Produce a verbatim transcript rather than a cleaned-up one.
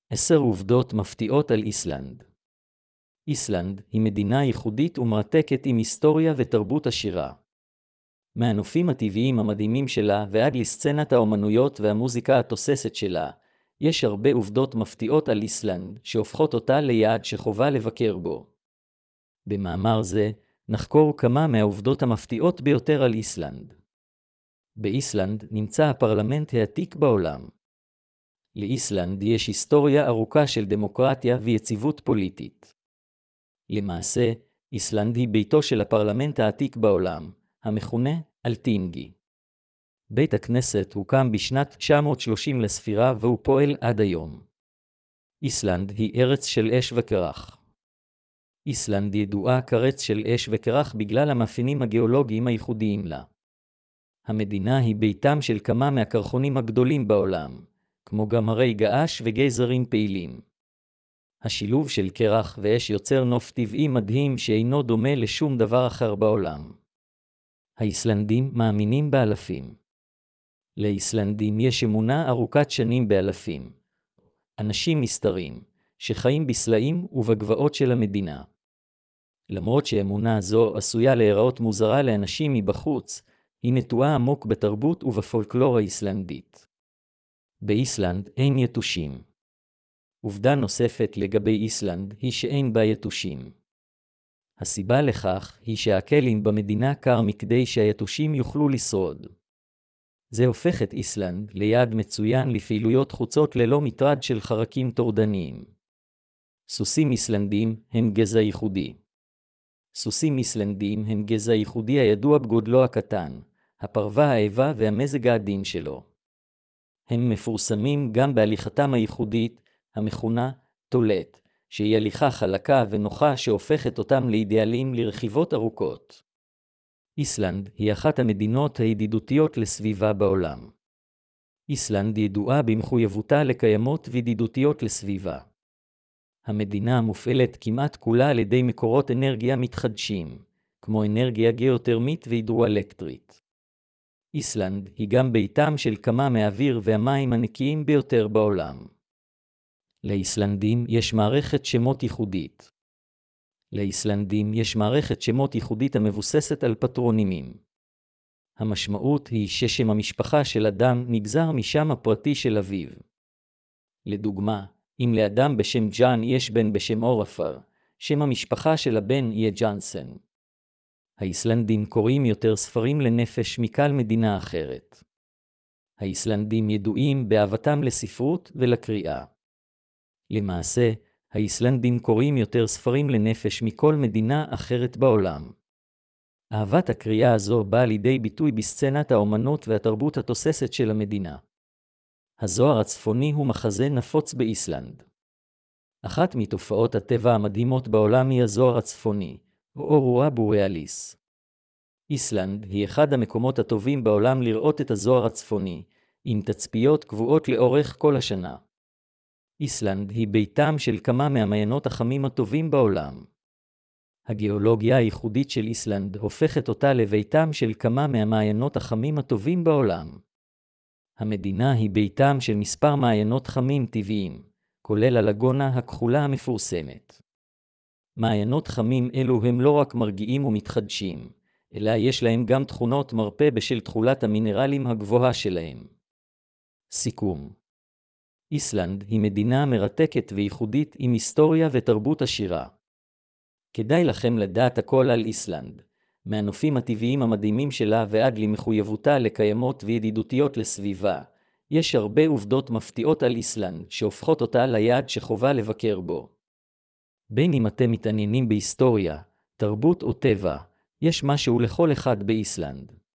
עשר עובדות מפתיעות על איסלנד. איסלנד היא מדינה ייחודית ומרתקת עם היסטוריה ותרבות עשירה. מהנופים הטבעיים המדהימים שלה ועד לסצנת האומנויות והמוזיקה התוססת שלה, יש הרבה עובדות מפתיעות על איסלנד שהופכות אותה ליעד שחובה לבקר בו. במאמר זה נחקור כמה מהעובדות המפתיעות ביותר על איסלנד. באיסלנד נמצא הפרלמנט העתיק בעולם. לאיסלנד יש היסטוריה ארוכה של דמוקרטיה ויציבות פוליטית. למעשה, איסלנד היא ביתו של הפרלמנט העתיק בעולם, המכונה אלתינגי. בית הכנסת הוקם בשנת תשע מאות שלושים לספירה והוא פועל עד היום. איסלנד היא ארץ של אש וקרח. איסלנד ידועה כארץ של אש וקרח בגלל המאפיינים הגיאולוגיים הייחודיים לה. המדינה היא ביתם של כמה מהקרחונים הגדולים בעולם, כמו גם הרי געש וגייזרים פעילים. השילוב של קרח ואש יוצר נוף טבעי מדהים שאינו דומה לשום דבר אחר בעולם. האיסלנדים מאמינים באלפים. לאיסלנדים יש אמונה ארוכת שנים באלפים. אנשים מסתרים, שחיים בסלעים ובגבעות של המדינה. למרות שאמונה זו עשויה להיראות מוזרה לאנשים מבחוץ, היא נטועה עמוק בתרבות ובפולקלור האיסלנדית. באיסלנד אין יתושים. עובדה נוספת לגבי איסלנד היא שאין בה יתושים. הסיבה לכך היא שהאקלים במדינה קר מכדי שהיתושים יוכלו לשרוד. זה הופך את איסלנד ליעד מצוין לפעילויות חוצות ללא מטרד של חרקים טורדניים. סוסים איסלנדים הם גזע ייחודי. סוסים איסלנדים הם גזע ייחודי הידוע בגודלו הקטן, הפרווה האהבה והמזג העדין שלו. הם מפורסמים גם בהליכתם הייחודית, המכונה טולט, שהיא הליכה חלקה ונוחה שהופכת אותם לאידיאלים לרכיבות ארוכות. איסלנד היא אחת המדינות הידידותיות לסביבה בעולם. איסלנד ידועה במחויבותה לקיימות וידידותיות לסביבה. המדינה מופעלת כמעט כולה על ידי מקורות אנרגיה מתחדשים, כמו אנרגיה גיאותרמית והידרואלקטרית. איסלנד היא גם ביתם של כמה מהאוויר והמים הנקיים ביותר בעולם. לאיסלנדים יש מערכת שמות ייחודית. לאיסלנדים יש מערכת שמות ייחודית המבוססת על פטרונימים. המשמעות היא ששם המשפחה של אדם נגזר משם הפרטי של אביו. לדוגמה, אם לאדם בשם ג'אן יש בן בשם אורפר, שם המשפחה של הבן יהיה ג'אנסן. האיסלנדים קוראים יותר ספרים לנפש מכל מדינה אחרת. האיסלנדים ידועים באהבתם לספרות ולקריאה. למעשה, האיסלנדים קוראים יותר ספרים לנפש מכל מדינה אחרת בעולם. אהבת הקריאה הזו באה לידי ביטוי בסצנת האומנות והתרבות התוססת של המדינה. הזוהר הצפוני הוא מחזה נפוץ באיסלנד. אחת מתופעות הטבע המדהימות בעולם היא הזוהר הצפוני, או אורורה בוריאליס. איסלנד היא אחד המקומות הטובים בעולם לראות את הזוהר הצפוני, עם תצפיות קבועות לאורך כל השנה. איסלנד היא ביתם של כמה מהמעיינות החמים הטובים בעולם. הגיאולוגיה הייחודית של איסלנד הופכת אותה לביתם של כמה מהמעיינות החמים הטובים בעולם. המדינה היא ביתם של מספר מעיינות חמים טבעיים, כולל הלגונה הכחולה המפורסמת. מעיינות חמים אלו הם לא רק מרגיעים ומתחדשים, אלא יש להם גם תכונות מרפא בשל תכולת המינרלים הגבוהה שלהם. סיכום: איסלנד היא מדינה מרתקת וייחודית עם היסטוריה ותרבות עשירה. כדאי לכם לדעת הכל על איסלנד, מהנופים הטבעיים המדהימים שלה ועד למחויבותה לקיימות וידידותיות לסביבה. יש הרבה עובדות מפתיעות על איסלנד שהופכות אותה ליעד שחובה לבקר בו. בין אם אתם מתעניינים בהיסטוריה, תרבות או טבע, יש משהו לכל אחד באיסלנד.